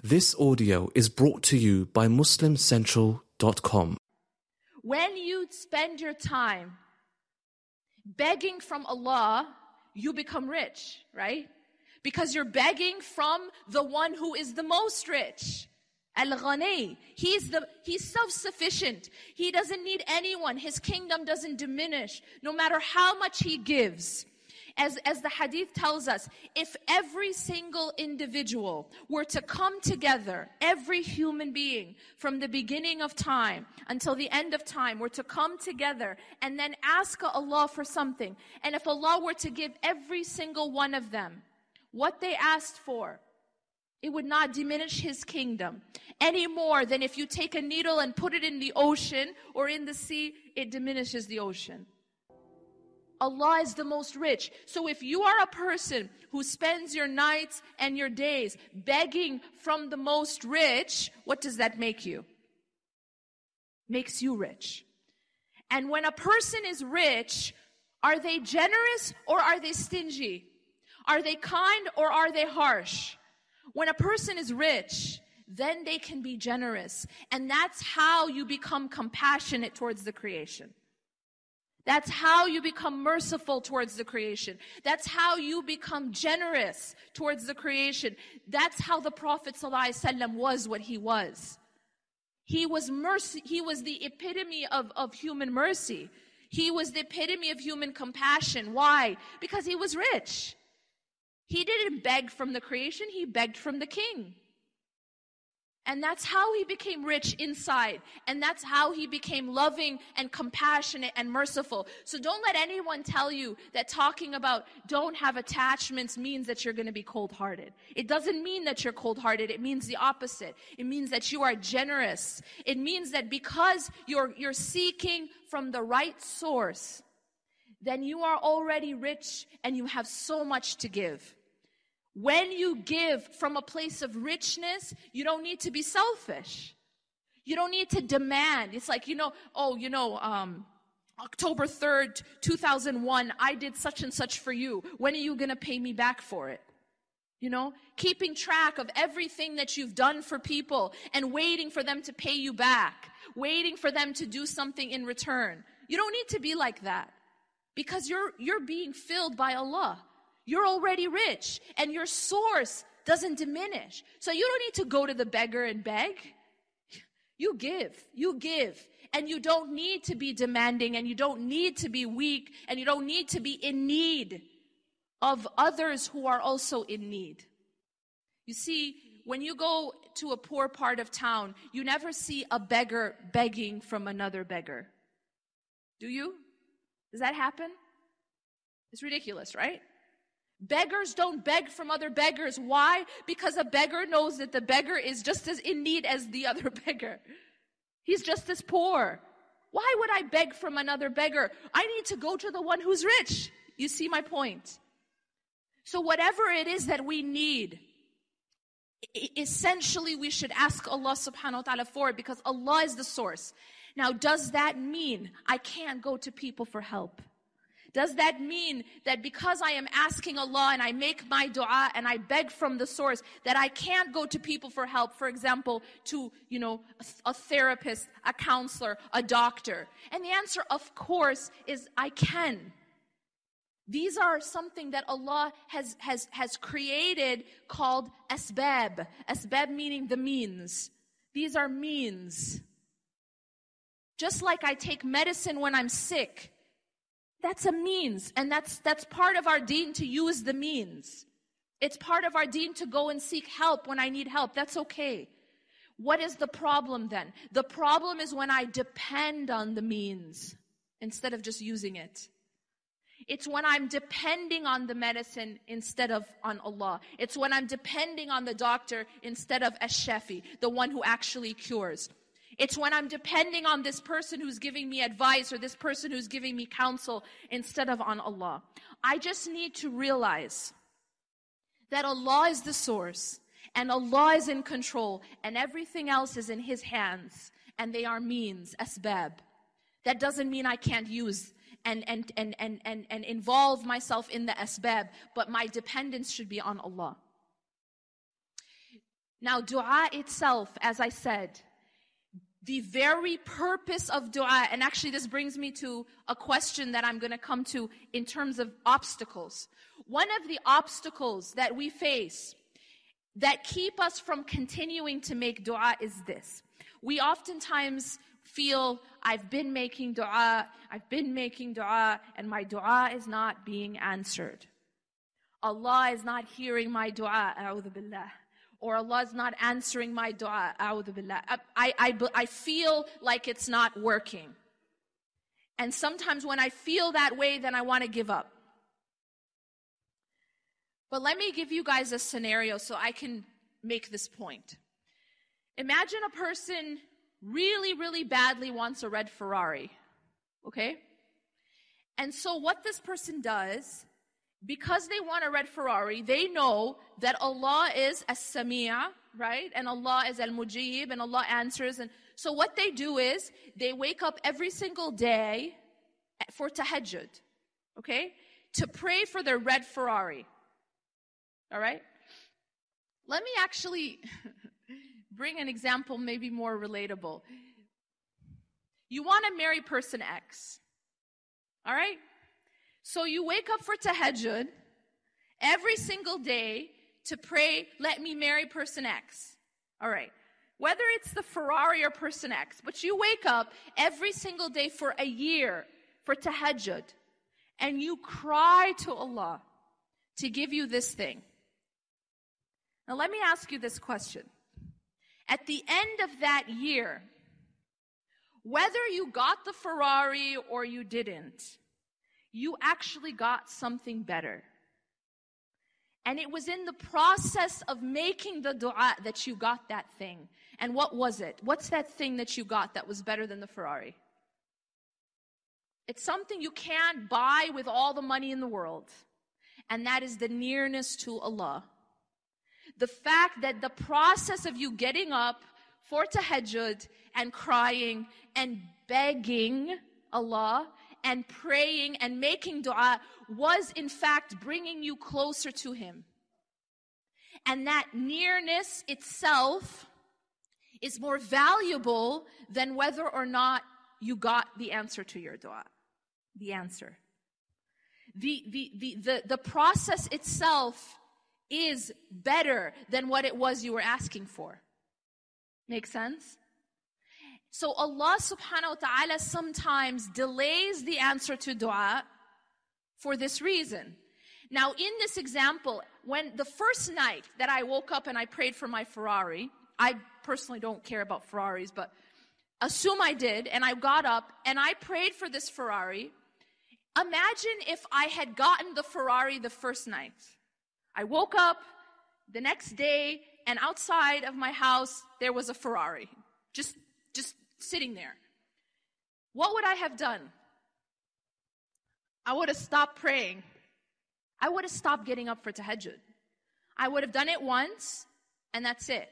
This audio is brought to you by MuslimCentral.com. When you spend your time begging from Allah, you become rich, right? Because you're begging from the one who is the most rich. Al-Ghani. He's self-sufficient. He doesn't need anyone. His kingdom doesn't diminish, no matter how much he gives. As the hadith tells us, if every single individual were to come together, every human being from the beginning of time until the end of time were to come together and then ask Allah for something, and if Allah were to give every single one of them what they asked for, it would not diminish His kingdom any more than if you take a needle and put it in the ocean or in the sea, it diminishes the ocean. Allah is the most rich. So if you are a person who spends your nights and your days begging from the most rich, what does that make you? Makes you rich. And when a person is rich, are they generous or are they stingy? Are they kind or are they harsh? When a person is rich, then they can be generous. And that's how you become compassionate towards the creation. That's how you become merciful towards the creation. That's how you become generous towards the creation. That's how the Prophet ﷺ was what he was. He was mercy. He was the epitome of human mercy. He was the epitome of human compassion. Why? Because he was rich. He didn't beg from the creation, he begged from the king. And that's how he became rich inside. And that's how he became loving and compassionate and merciful. So don't let anyone tell you that talking about don't have attachments means that you're going to be cold-hearted. It doesn't mean that you're cold-hearted. It means the opposite. It means that you are generous. It means that because you're seeking from the right source, then you are already rich and you have so much to give. When you give from a place of richness, you don't need to be selfish. You don't need to demand. It's like, October 3rd, 2001, I did such and such for you. When are you going to pay me back for it? Keeping track of everything that you've done for people and waiting for them to pay you back, waiting for them to do something in return. You don't need to be like that because you're being filled by Allah. You're already rich and your source doesn't diminish. So you don't need to go to the beggar and beg. You give. And you don't need to be demanding and you don't need to be weak and you don't need to be in need of others who are also in need. You see, when you go to a poor part of town, you never see a beggar begging from another beggar. Do you? Does that happen? It's ridiculous, right? Beggars don't beg from other beggars. Why? Because a beggar knows that the beggar is just as in need as the other beggar. He's just as poor. Why would I beg from another beggar? I need to go to the one who's rich. You see my point? So whatever it is that we need, essentially we should ask Allah subhanahu wa ta'ala for it because Allah is the source. Now, does that mean I can't go to people for help? Does that mean that because I am asking Allah and I make my dua and I beg from the source that I can't go to people for help, for example, to, a therapist, a counselor, a doctor? And the answer, of course, is I can. These are something that Allah has created called asbab. Asbab meaning the means. These are means. Just like I take medicine when I'm sick, that's a means, and that's part of our deen to use the means. It's part of our deen to go and seek help when I need help. That's okay. What is the problem then? The problem is when I depend on the means instead of just using it. It's when I'm depending on the medicine instead of on Allah. It's when I'm depending on the doctor instead of Ash-Shafi, the one who actually cures. It's when I'm depending on this person who's giving me advice or this person who's giving me counsel instead of on Allah. I just need to realize that Allah is the source and Allah is in control and everything else is in His hands and they are means, asbab. That doesn't mean I can't use and involve myself in the asbab, but my dependence should be on Allah. Now, dua itself, as I said, the very purpose of dua, and actually this brings me to a question that I'm going to come to in terms of obstacles. One of the obstacles that we face that keep us from continuing to make dua is this. We oftentimes feel, I've been making dua, and my dua is not being answered. Allah is not hearing my dua, a'udhu billah. Or Allah is not answering my dua, a'udhu billah. I feel like it's not working. And sometimes when I feel that way, then I want to give up. But let me give you guys a scenario so I can make this point. Imagine a person really, really badly wants a red Ferrari, okay? And so what this person does, because they want a red Ferrari, they know that Allah is As-Sami'a, right? And Allah is Al-Mujib, and Allah answers. And so what they do is, they wake up every single day for tahajjud, okay? To pray for their red Ferrari, all right? Let me actually bring an example maybe more relatable. You want to marry person X, all right? So you wake up for tahajjud every single day to pray, let me marry person X. All right. Whether it's the Ferrari or person X, but you wake up every single day for a year for tahajjud, and you cry to Allah to give you this thing. Now let me ask you this question. At the end of that year, whether you got the Ferrari or you didn't, you actually got something better. And it was in the process of making the dua that you got that thing. And what was it? What's that thing that you got that was better than the Ferrari? It's something you can't buy with all the money in the world. And that is the nearness to Allah. The fact that the process of you getting up for tahajjud and crying and begging Allah and praying and making dua was in fact bringing you closer to Him. And that nearness itself is more valuable than whether or not you got the answer to your dua. The answer. The process itself is better than what it was you were asking for. Make sense? So Allah subhanahu wa ta'ala sometimes delays the answer to dua for this reason. Now in this example, when the first night that I woke up and I prayed for my Ferrari, I personally don't care about Ferraris, but assume I did, and I got up and I prayed for this Ferrari. Imagine if I had gotten the Ferrari the first night. I woke up the next day and outside of my house there was a Ferrari. Just sitting there. What would I have done? I would have stopped praying. I would have stopped getting up for tahajjud. I would have done it once, and that's it.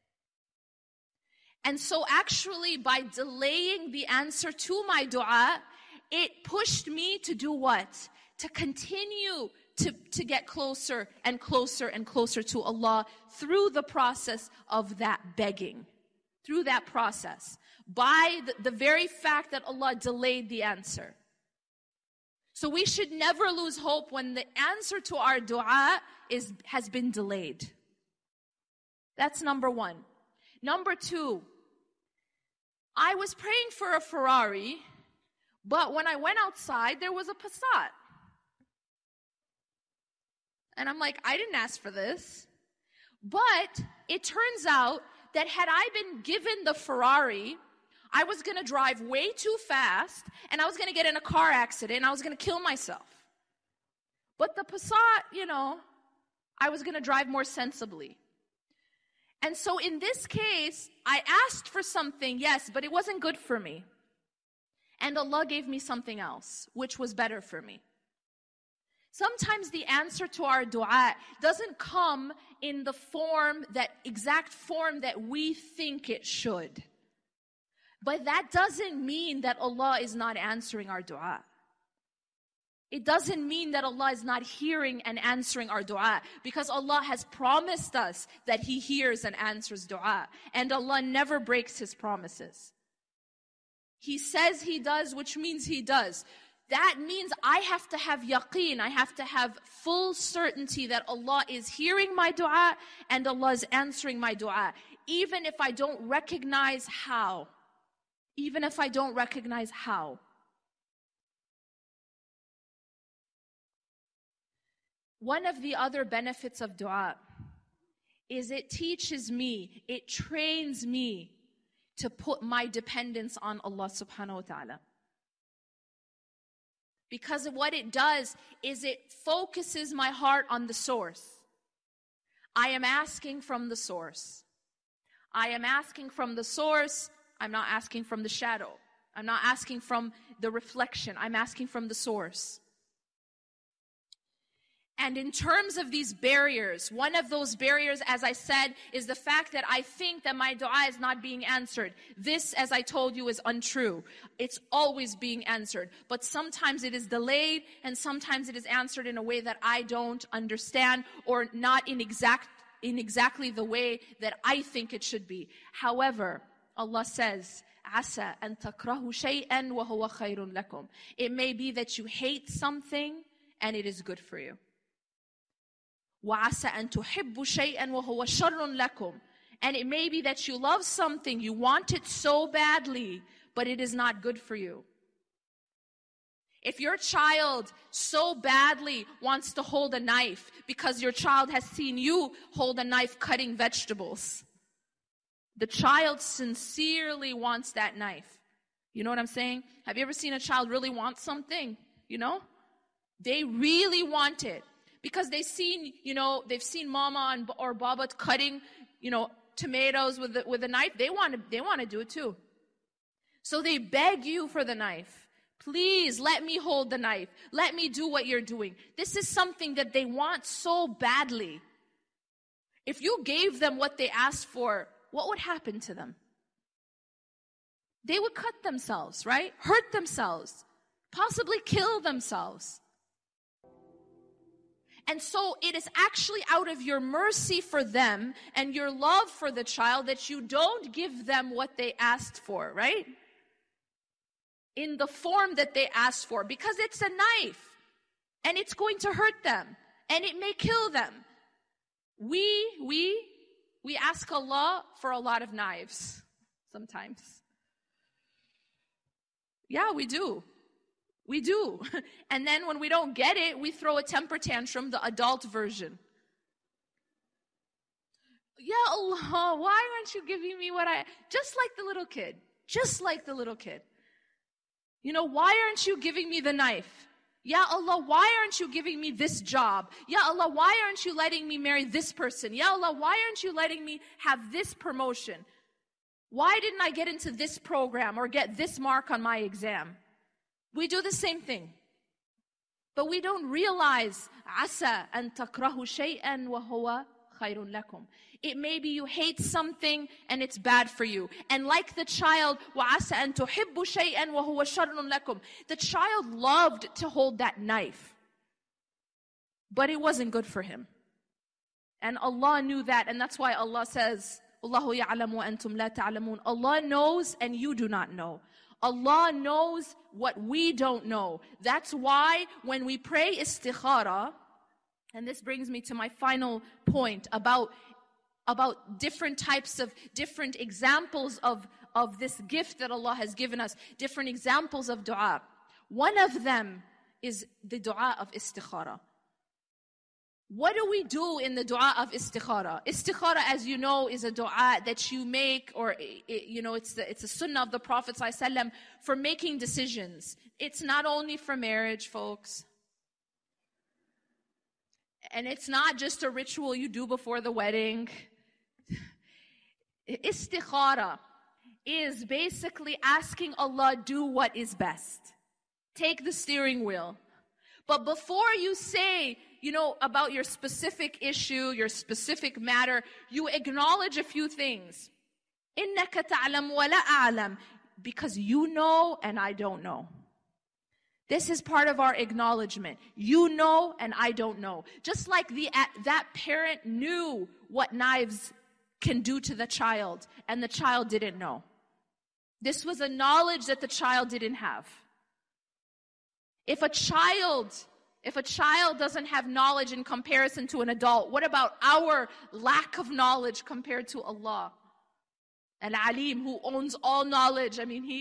And so actually, by delaying the answer to my dua, it pushed me to do what? To continue to get closer and closer and closer to Allah through the process of that begging. Through that process. By the very fact that Allah delayed the answer. So we should never lose hope when the answer to our dua has been delayed. That's number one. Number two, I was praying for a Ferrari, but when I went outside, there was a Passat. And I'm like, I didn't ask for this. But it turns out that had I been given the Ferrari, I was going to drive way too fast, and I was going to get in a car accident, and I was going to kill myself. But the Passat, I was going to drive more sensibly. And so in this case, I asked for something, yes, but it wasn't good for me. And Allah gave me something else, which was better for me. Sometimes the answer to our dua doesn't come in the exact form that we think it should. But that doesn't mean that Allah is not answering our dua. It doesn't mean that Allah is not hearing and answering our dua, because Allah has promised us that He hears and answers dua. And Allah never breaks His promises. He says He does, which means He does. That means I have to have yaqeen, I have to have full certainty that Allah is hearing my dua and Allah is answering my dua, even if I don't recognize how. Even if I don't recognize how. One of the other benefits of dua is it teaches me, it trains me to put my dependence on Allah subhanahu wa ta'ala. Because what it does is it focuses my heart on the source. I am asking from the source. I am asking from the source. I'm not asking from the shadow. I'm not asking from the reflection. I'm asking from the source. And in terms of these barriers, one of those barriers, as I said, is the fact that I think that my dua is not being answered. This, as I told you, is untrue. It's always being answered. But sometimes it is delayed, and sometimes it is answered in a way that I don't understand, or not in exactly the way that I think it should be. However, Allah says, "Asa an takrahu shay'an wa huwa khayrun lakum." It may be that you hate something, and it is good for you. وَعَسَى أَن تُحِبُّ شَيْئًا وَهُوَ شَرٌ لَكُمْ. And it may be that you love something, you want it so badly, but it is not good for you. If your child so badly wants to hold a knife because your child has seen you hold a knife cutting vegetables, the child sincerely wants that knife. You know what I'm saying? Have you ever seen a child really want something? You know? They really want it. Because they've seen mama or baba cutting, tomatoes with a knife. They want to do it too. So they beg you for the knife. Please let me hold the knife. Let me do what you're doing. This is something that they want so badly. If you gave them what they asked for, what would happen to them? They would cut themselves, right? Hurt themselves. Possibly kill themselves. And so it is actually out of your mercy for them and your love for the child that you don't give them what they asked for, right? In the form that they asked for, because it's a knife and it's going to hurt them and it may kill them. We ask Allah for a lot of knives sometimes. Yeah, we do. We do. And then when we don't get it, we throw a temper tantrum, the adult version. Ya Allah, why aren't you giving me what just like the little kid. Just like the little kid. Why aren't you giving me the knife? Ya Allah, why aren't you giving me this job? Ya Allah, why aren't you letting me marry this person? Ya Allah, why aren't you letting me have this promotion? Why didn't I get into this program or get this mark on my exam? We do the same thing. But we don't realize, عَسَى أَن تَكْرَهُ شَيْئًا وَهُوَ خَيْرٌ لَكُمْ. It may be you hate something and it's bad for you. And like the child, وَعَسَى أَن تُحِبُّ شَيْئًا وَهُوَ شَرٌ لَكُمْ. The child loved to hold that knife. But it wasn't good for him. And Allah knew that, and that's why Allah says, وَاللَّهُ يَعْلَمُ وَأَنْتُمْ لَا تَعْلَمُونَ. Allah knows and you do not know. Allah knows what we don't know. That's why when we pray istikhara, and this brings me to my final point about different examples of this gift that Allah has given us, different examples of dua. One of them is the dua of istikhara. What do we do in the dua of istikhara? Istikhara, as you know, is a dua that you make, or it's a sunnah of the Prophet ﷺ for making decisions. It's not only for marriage, folks. And it's not just a ritual you do before the wedding. Istikhara is basically asking Allah, do what is best. Take the steering wheel. But before you say, about your specific issue, your specific matter, you acknowledge a few things. إِنَّكَ تَعْلَمُ وَلَا أَعْلَمُ. Because you know and I don't know. This is part of our acknowledgement. You know and I don't know. Just like that parent knew what knives can do to the child and the child didn't know. This was a knowledge that the child didn't have. If a child doesn't have knowledge in comparison to an adult, what about our lack of knowledge compared to Allah? Al-Alim, who owns all knowledge. I mean,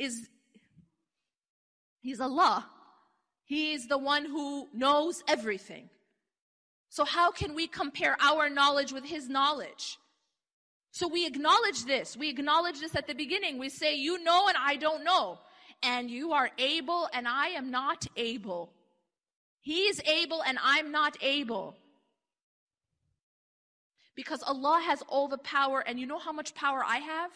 He's Allah. He is the one who knows everything. So how can we compare our knowledge with His knowledge? So we acknowledge this. We acknowledge this at the beginning. We say, you know and I don't know. And you are able and I am not able. He is able and I'm not able. Because Allah has all the power. And you know how much power I have?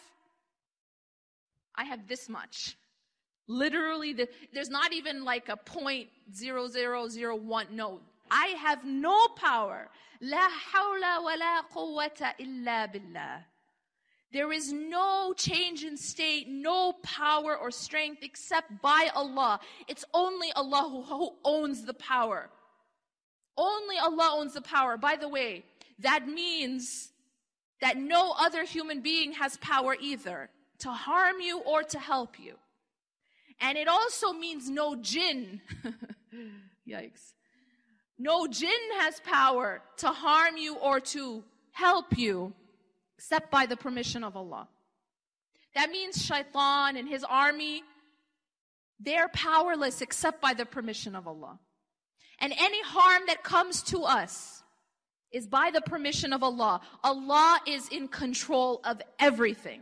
I have this much. Literally, there's not even like a 0.0001. No, I have no power. La hawla wa la quwwata illa billah. There is no change in state, no power or strength except by Allah. It's only Allah who owns the power. Only Allah owns the power. By the way, that means that no other human being has power either to harm you or to help you. And it also means no jinn. Yikes. No jinn has power to harm you or to help you except by the permission of Allah. That means shaitan and his army, they're powerless except by the permission of Allah. And any harm that comes to us is by the permission of Allah. Allah is in control of everything.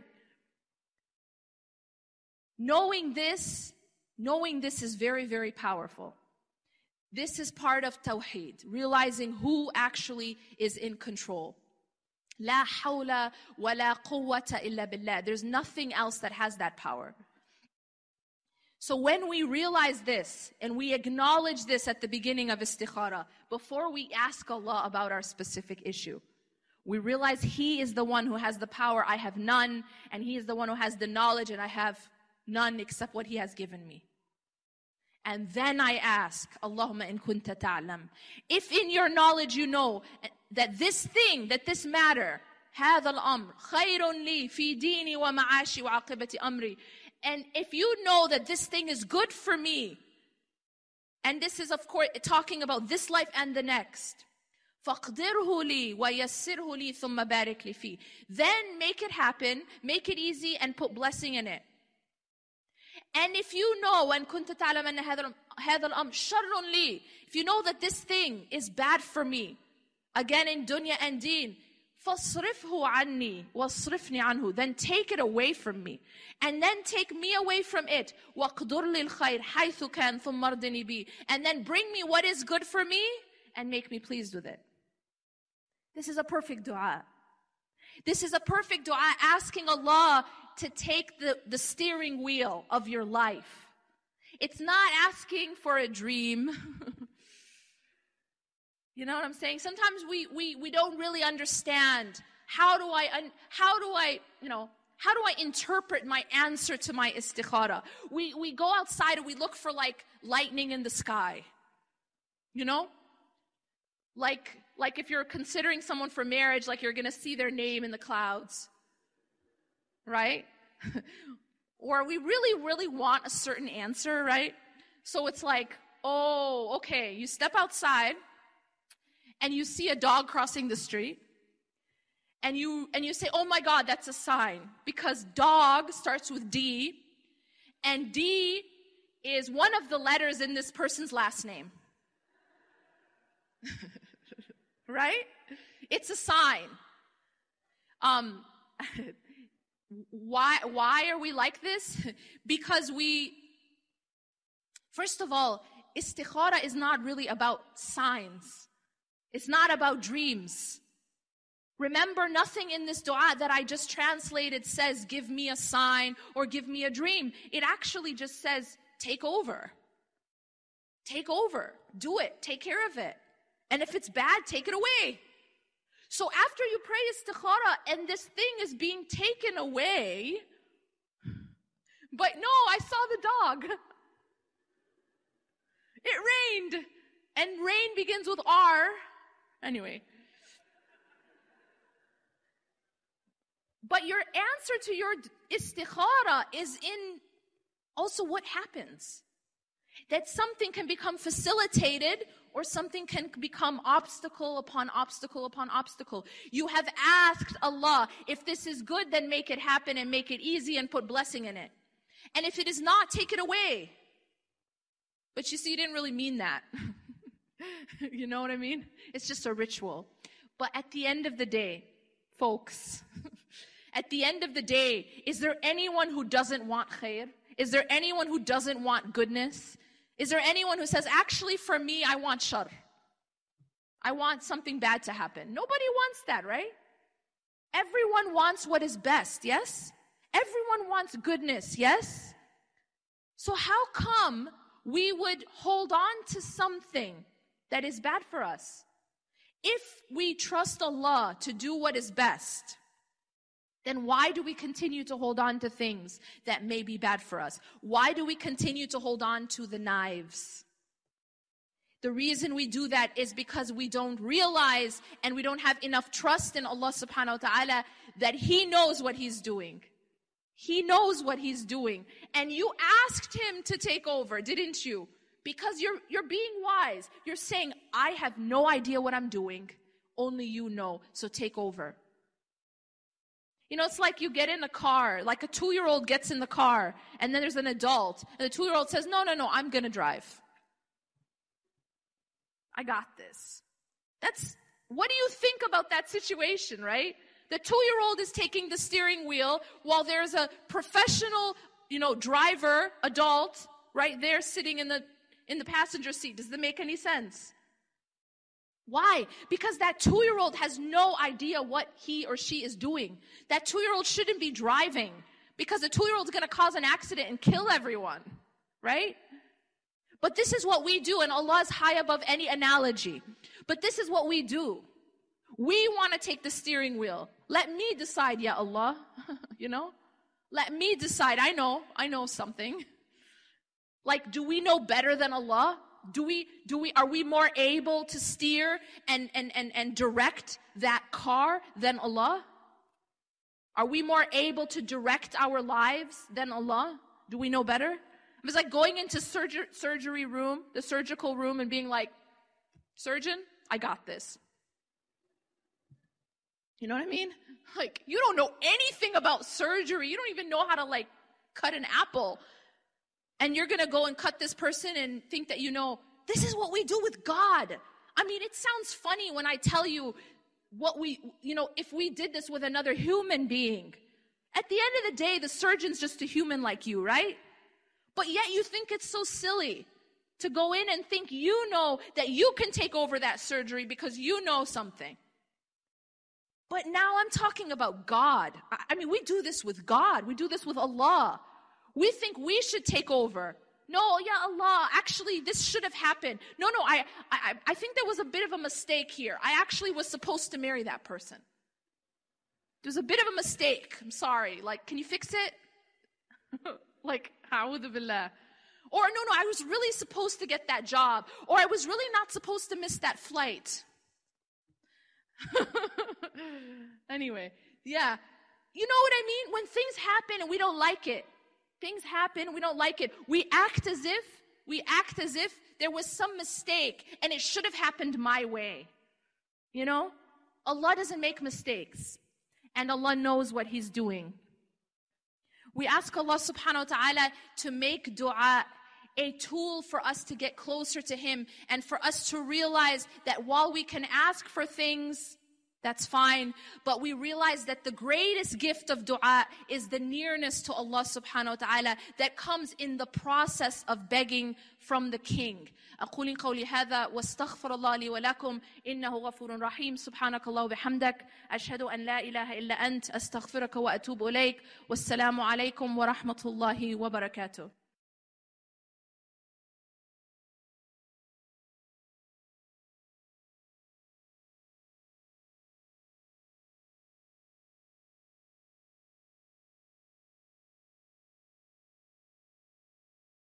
Knowing this is very, very powerful. This is part of Tawheed, realizing who actually is in control. La hawla wa la quwwata illa billah. There's nothing else that has that power. So when we realize this, and we acknowledge this at the beginning of istikhara, before we ask Allah about our specific issue, we realize He is the one who has the power, I have none, and He is the one who has the knowledge, and I have none except what He has given me. And then I ask, Allahumma in kunta ta'lam. If in your knowledge you know that this thing, that this matter, هذا الأمر خير لي في ديني ومعاشي وعاقبة أمري. And if you know that this thing is good for me, and this is of course talking about this life and the next, فَاقْدِرْهُ لِي وَيَسِّرْهُ لِي ثُمَّ بَارِكْ لِي فِيهِ. Then make it happen, make it easy, and put blessing in it. And if you know, وَإِن كُنْتَ تَعْلَمَ أَنَّ هَذَا الْأَمْرُ شَرٌّ لِي, if you know that this thing is bad for me, again in dunya and deen, فَاصْرِفْهُ عَنِّي وَاصْرِفْنِي عَنْهُ, then take it away from me. And then take me away from it. وَاقْدُرْ لِي الْخَيْرِ حَيْثُ كَانَ ثُمَّ ارْضِنِي بِهِ. And then bring me what is good for me and make me pleased with it. This is a perfect dua. This is a perfect dua, asking Allah to take the steering wheel of your life. It's not asking for a dream. You know what I'm saying? Sometimes we don't really understand how do I interpret my answer to my istikhara. We go outside and we look for like lightning in the sky. You know? Like if you're considering someone for marriage, like you're going to see their name in the clouds. Right? Or we really, really want a certain answer, right? So it's like, oh, okay, you step outside and you see a dog crossing the street and you say, oh my God, that's a sign, because dog starts with D and D is one of the letters in this person's last name. Right? It's a sign. Why are we like this? Because first of all, istikhara is not really about signs. It's not about dreams. Remember, nothing in this dua that I just translated says, give me a sign or give me a dream. It actually just says, take over. Take over. Do it. Take care of it. And if it's bad, take it away. So after you pray istikhara and this thing is being taken away, but no, I saw the dog. It rained. And rain begins with R. Anyway. But your answer to your istikhara is in also what happens. That something can become facilitated or something can become obstacle upon obstacle upon obstacle. You have asked Allah, if this is good, then make it happen and make it easy and put blessing in it. And if it is not, take it away. But you see, you didn't really mean that. You know what I mean? It's just a ritual. But at the end of the day, folks, at the end of the day, is there anyone who doesn't want khair? Is there anyone who doesn't want goodness? Is there anyone who says, actually for me, I want shar. I want something bad to happen. Nobody wants that, right? Everyone wants what is best, yes? Everyone wants goodness, yes? So how come we would hold on to something that is bad for us? If we trust Allah to do what is best, then why do we continue to hold on to things that may be bad for us? Why do we continue to hold on to the knives? The reason we do that is because we don't realize and we don't have enough trust in Allah subhanahu wa ta'ala that He knows what He's doing. He knows what He's doing. And you asked Him to take over, didn't you? Because you're being wise. You're saying, I have no idea what I'm doing. Only you know, so take over. You know, it's like you get in a car, like a 2-year-old gets in the car, and then there's an adult, and the 2-year-old says, no, I'm gonna drive. I got this. What do you think about that situation, right? The 2-year-old is taking the steering wheel while there's a professional, driver, adult, right there sitting in the passenger seat. Does that make any sense? Why? Because that 2-year-old has no idea what he or she is doing. That 2-year-old shouldn't be driving because the 2-year-old is going to cause an accident and kill everyone, right? But this is what we do, and Allah is high above any analogy. But this is what we do. We want to take the steering wheel. Let me decide, ya Allah. Let me decide. I know something. Like, do we know better than Allah? Are we more able to steer and direct that car than Allah? Are we more able to direct our lives than Allah? Do we know better? It's like going into surgery room, the surgical room, and being like, surgeon, I got this. You know what I mean? Like, you don't know anything about surgery. You don't even know how to cut an apple. And you're going to go and cut this person and think that this is what we do with God. I mean, it sounds funny when I tell you if we did this with another human being. At the end of the day, the surgeon's just a human like you, right? But yet you think it's so silly to go in and think that you can take over that surgery because you know something. But now I'm talking about God. I mean, we do this with God. We do this with Allah. We think we should take over. No, ya Allah, actually this should have happened. No, I think there was a bit of a mistake here. I actually was supposed to marry that person. There's a bit of a mistake. I'm sorry. Can you fix it? A'udhu billah. Or no, I was really supposed to get that job. Or I was really not supposed to miss that flight. Anyway, yeah. You know what I mean? When things happen and we don't like it. Things happen, we don't like it. We act as if there was some mistake and it should have happened my way. Allah doesn't make mistakes. And Allah knows what He's doing. We ask Allah subhanahu wa ta'ala to make dua a tool for us to get closer to Him and for us to realize that while we can ask for things, that's fine. But we realize that the greatest gift of dua is the nearness to Allah subhanahu wa ta'ala that comes in the process of begging from the King. أقول قولي هذا واستغفر الله لي ولكم إنه غفور رحيم سبحانك الله وبحمدك أشهد أن لا إله إلا أنت أستغفرك وأتوب إليك والسلام عليكم ورحمة الله وبركاته.